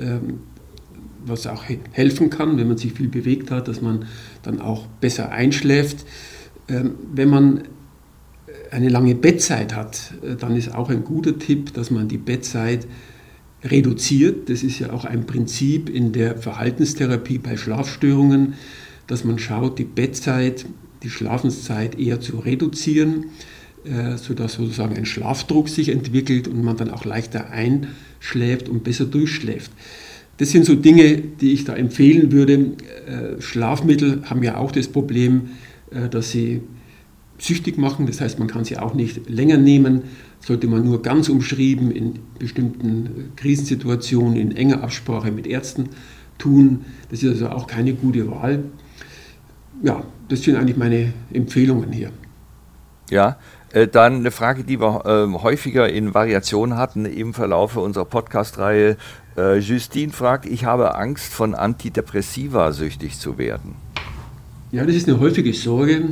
was auch helfen kann, wenn man sich viel bewegt hat, dass man dann auch besser einschläft. Wenn man eine lange Bettzeit hat, dann ist auch ein guter Tipp, dass man die Bettzeit reduziert. Das ist ja auch ein Prinzip in der Verhaltenstherapie bei Schlafstörungen, dass man schaut, die Bettzeit, die Schlafenszeit eher zu reduzieren, sodass sozusagen ein Schlafdruck sich entwickelt und man dann auch leichter einschläft und besser durchschläft. Das sind so Dinge, die ich da empfehlen würde. Schlafmittel haben ja auch das Problem, dass sie süchtig machen. Das heißt, man kann sie auch nicht länger nehmen. Sollte man nur ganz umschrieben in bestimmten Krisensituationen in enger Absprache mit Ärzten tun. Das ist also auch keine gute Wahl. Ja, das sind eigentlich meine Empfehlungen hier. Ja, dann eine Frage, die wir häufiger in Variationen hatten im Verlauf unserer Podcast-Reihe. Justine fragt, ich habe Angst, von Antidepressiva süchtig zu werden. Ja, das ist eine häufige Sorge.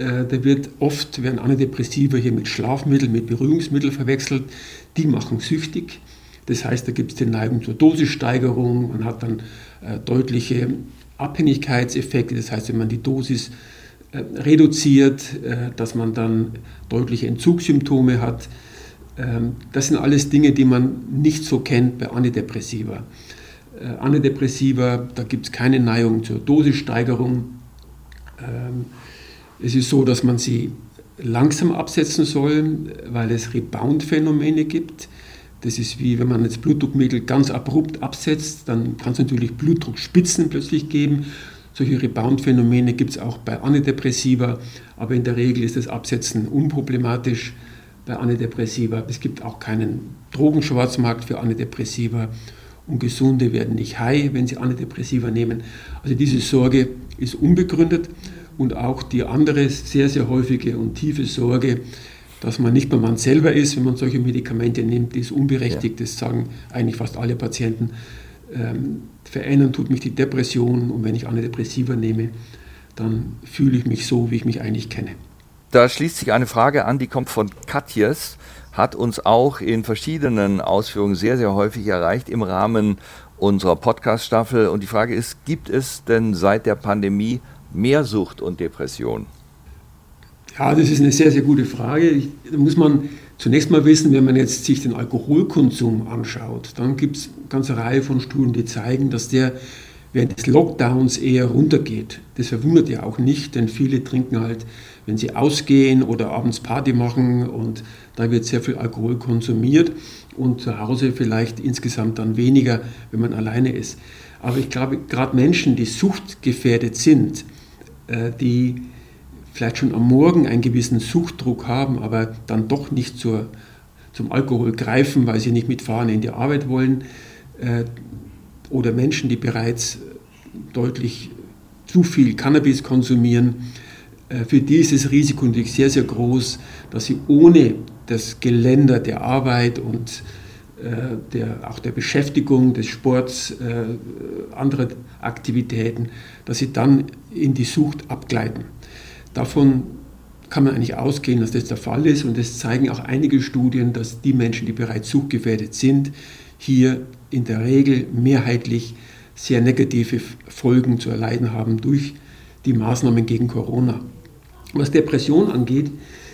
Werden Antidepressiva hier mit Schlafmitteln, mit Beruhigungsmitteln verwechselt. Die machen süchtig. Das heißt, da gibt es die Neigung zur Dosissteigerung. Man hat dann deutliche Abhängigkeitseffekte. Das heißt, wenn man die Dosis reduziert, dass man dann deutliche Entzugssymptome hat. Das sind alles Dinge, die man nicht so kennt bei Antidepressiva. Antidepressiva, da gibt es keine Neigung zur Dosissteigerung. Es ist so, dass man sie langsam absetzen soll, weil es Rebound-Phänomene gibt. Das ist wie, wenn man jetzt Blutdruckmittel ganz abrupt absetzt, dann kann es natürlich Blutdruckspitzen plötzlich geben. Solche Rebound-Phänomene gibt es auch bei Antidepressiva, aber in der Regel ist das Absetzen unproblematisch bei Antidepressiva. Es gibt auch keinen Drogenschwarzmarkt für Antidepressiva und Gesunde werden nicht high, wenn sie Antidepressiva nehmen. Also diese Sorge ist unbegründet und auch die andere sehr, sehr häufige und tiefe Sorge, dass man nicht mehr man selber ist, wenn man solche Medikamente nimmt, die ist unberechtigt. Das sagen eigentlich fast alle Patienten. Verändern tut mich die Depression, und wenn ich Antidepressiva nehme, dann fühle ich mich so, wie ich mich eigentlich kenne. Da schließt sich eine Frage an, die kommt von Katjes, hat uns auch in verschiedenen Ausführungen sehr, sehr häufig erreicht im Rahmen unserer Podcast-Staffel. Und die Frage ist, gibt es denn seit der Pandemie mehr Sucht und Depression? Ja, das ist eine sehr, sehr gute Frage. Da muss man zunächst mal wissen, wenn man jetzt sich den Alkoholkonsum anschaut, dann gibt es eine ganze Reihe von Studien, die zeigen, dass der während des Lockdowns eher runtergeht. Das verwundert ja auch nicht, denn viele trinken halt, wenn sie ausgehen oder abends Party machen, und da wird sehr viel Alkohol konsumiert und zu Hause vielleicht insgesamt dann weniger, wenn man alleine ist. Aber ich glaube, gerade Menschen, die suchtgefährdet sind, die vielleicht schon am Morgen einen gewissen Suchtdruck haben, aber dann doch nicht zum Alkohol greifen, weil sie nicht mit Fahren in die Arbeit wollen, oder Menschen, die bereits deutlich zu viel Cannabis konsumieren, für die ist das Risiko natürlich sehr, sehr groß, dass sie ohne das Geländer der Arbeit und auch der Beschäftigung, des Sports, anderer Aktivitäten, dass sie dann in die Sucht abgleiten. Davon kann man eigentlich ausgehen, dass das der Fall ist, und es zeigen auch einige Studien, dass die Menschen, die bereits suchtgefährdet sind, hier in der Regel mehrheitlich sehr negative Folgen zu erleiden haben durch die Maßnahmen gegen Corona. Was Depression angeht,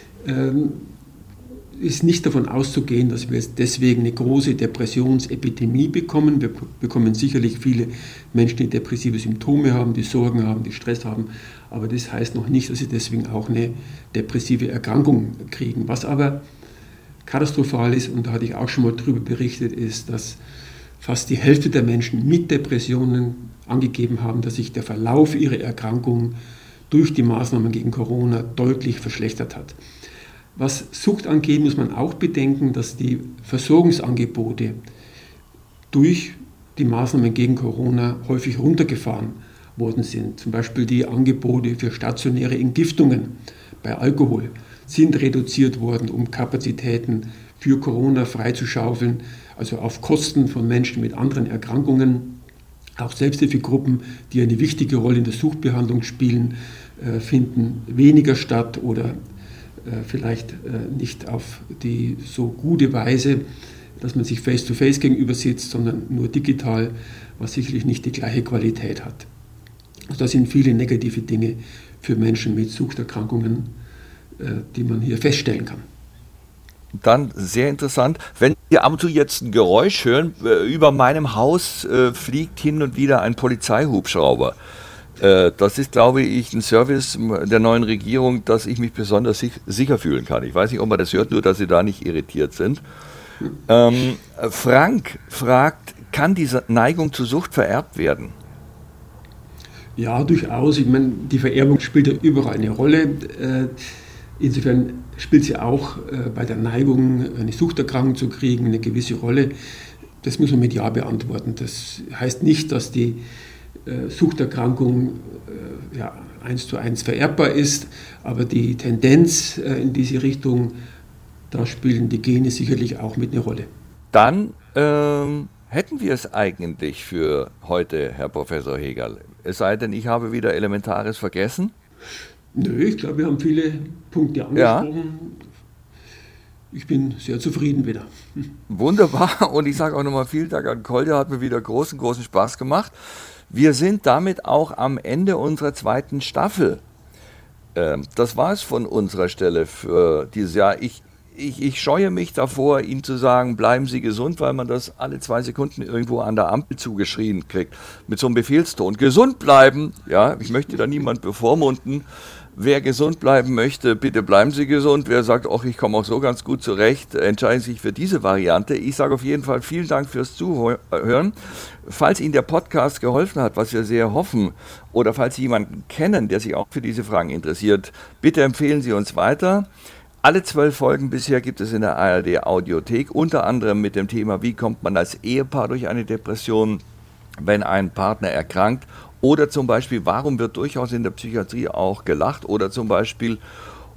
ist nicht davon auszugehen, dass wir jetzt deswegen eine große Depressionsepidemie bekommen. Wir bekommen sicherlich viele Menschen, die depressive Symptome haben, die Sorgen haben, die Stress haben, aber das heißt noch nicht, dass sie deswegen auch eine depressive Erkrankung kriegen. Was aber katastrophal ist, und da hatte ich auch schon mal drüber berichtet, ist, dass fast die Hälfte der Menschen mit Depressionen angegeben haben, dass sich der Verlauf ihrer Erkrankung durch die Maßnahmen gegen Corona deutlich verschlechtert hat. Was Sucht angeht, muss man auch bedenken, dass die Versorgungsangebote durch die Maßnahmen gegen Corona häufig runtergefahren worden sind. Zum Beispiel die Angebote für stationäre Entgiftungen bei Alkohol sind reduziert worden, um Kapazitäten für Corona freizuschaufeln, also auf Kosten von Menschen mit anderen Erkrankungen. Auch Selbsthilfegruppen, die eine wichtige Rolle in der Suchtbehandlung spielen, finden weniger statt oder vielleicht nicht auf die so gute Weise, dass man sich face-to-face gegenüber sitzt, sondern nur digital, was sicherlich nicht die gleiche Qualität hat. Also das sind viele negative Dinge für Menschen mit Suchterkrankungen, die man hier feststellen kann. Dann sehr interessant, wenn wir ab und zu jetzt ein Geräusch hören, über meinem Haus fliegt hin und wieder ein Polizeihubschrauber. Das ist, glaube ich, ein Service der neuen Regierung, dass ich mich besonders sicher fühlen kann. Ich weiß nicht, ob man das hört, nur dass Sie da nicht irritiert sind. Frank fragt, kann diese Neigung zur Sucht vererbt werden? Ja, durchaus. Ich meine, die Vererbung spielt ja überall eine Rolle. Insofern spielt sie auch bei der Neigung, eine Suchterkrankung zu kriegen, eine gewisse Rolle. Das muss man mit Ja beantworten. Das heißt nicht, dass die Suchterkrankung 1:1 vererbbar ist, aber die Tendenz in diese Richtung, da spielen die Gene sicherlich auch mit eine Rolle. Dann hätten wir es eigentlich für heute, Herr Professor Hegerl. Es sei denn, ich habe wieder Elementares vergessen. Nö, ich glaube, wir haben viele Punkte angesprochen. Ja. Ich bin sehr zufrieden wieder. Wunderbar, und ich sage auch nochmal vielen Dank an Kolja, hat mir wieder großen Spaß gemacht. Wir sind damit auch am Ende unserer zweiten Staffel. Das war es von unserer Stelle für dieses Jahr. Ich scheue mich davor, Ihnen zu sagen, bleiben Sie gesund, weil man das alle 2 Sekunden irgendwo an der Ampel zugeschrien kriegt, mit so einem Befehlston. Gesund bleiben, ja, ich möchte da niemand bevormunden. Wer gesund bleiben möchte, bitte bleiben Sie gesund. Wer sagt, ach, ich komme auch so ganz gut zurecht, entscheiden Sie sich für diese Variante. Ich sage auf jeden Fall vielen Dank fürs Zuhören. Falls Ihnen der Podcast geholfen hat, was wir sehr hoffen, oder falls Sie jemanden kennen, der sich auch für diese Fragen interessiert, bitte empfehlen Sie uns weiter. Alle 12 Folgen bisher gibt es in der ARD Audiothek, unter anderem mit dem Thema, wie kommt man als Ehepaar durch eine Depression, wenn ein Partner erkrankt, oder zum Beispiel, warum wird durchaus in der Psychiatrie auch gelacht, oder zum Beispiel,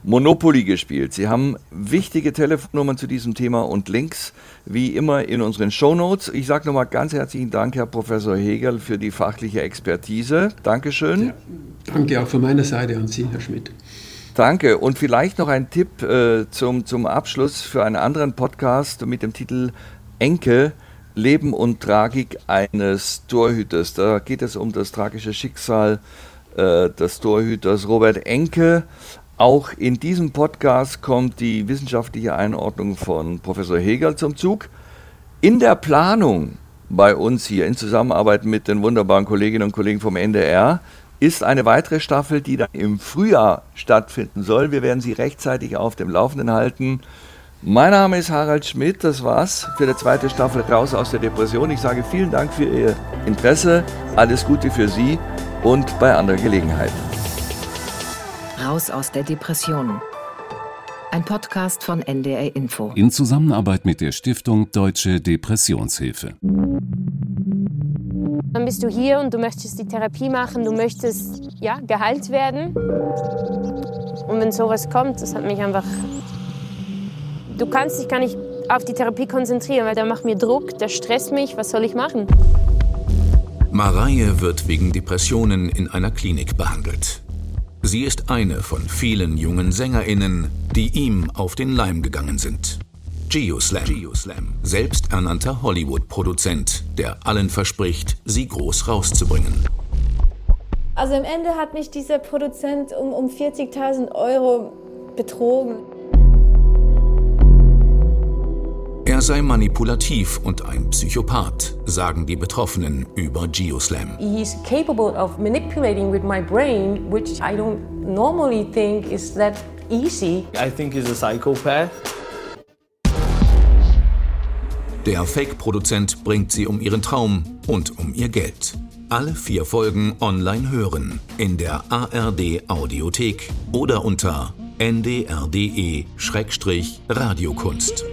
Monopoly gespielt. Sie haben wichtige Telefonnummern zu diesem Thema und Links, wie immer, in unseren Shownotes. Ich sage nochmal ganz herzlichen Dank, Herr Professor Hegerl, für die fachliche Expertise. Dankeschön. Ja, danke auch von meiner Seite an Sie, Herr Schmidt. Danke. Und vielleicht noch ein Tipp zum Abschluss für einen anderen Podcast mit dem Titel Enke, Leben und Tragik eines Torhüters. Da geht es um das tragische Schicksal des Torhüters Robert Enke. Auch in diesem Podcast kommt die wissenschaftliche Einordnung von Professor Hegerl zum Zug. In der Planung bei uns hier in Zusammenarbeit mit den wunderbaren Kolleginnen und Kollegen vom NDR ist eine weitere Staffel, die dann im Frühjahr stattfinden soll. Wir werden Sie rechtzeitig auf dem Laufenden halten. Mein Name ist Harald Schmidt, das war's für die zweite Staffel Raus aus der Depression. Ich sage vielen Dank für Ihr Interesse, alles Gute für Sie und bei anderer Gelegenheit. Raus aus der Depression. Ein Podcast von NDR Info. In Zusammenarbeit mit der Stiftung Deutsche Depressionshilfe. Dann bist du hier und du möchtest die Therapie machen, du möchtest geheilt werden. Und wenn sowas kommt, das hat mich einfach... Du kannst dich gar nicht auf die Therapie konzentrieren, weil der macht mir Druck, der stresst mich, was soll ich machen? Mareie wird wegen Depressionen in einer Klinik behandelt. Sie ist eine von vielen jungen SängerInnen, die ihm auf den Leim gegangen sind. Geoslam, selbsternannter Hollywood-Produzent, der allen verspricht, sie groß rauszubringen. Also am Ende hat mich dieser Produzent um 40.000 € betrogen. Er sei manipulativ und ein Psychopath, sagen die Betroffenen über Geoslam. He's capable of manipulating with my brain, which I don't normally think is that easy. I think he's a psychopath. Der Fake-Produzent bringt sie um ihren Traum und um ihr Geld. Alle 4 Folgen online hören in der ARD-Audiothek oder unter ndr.de/radiokunst.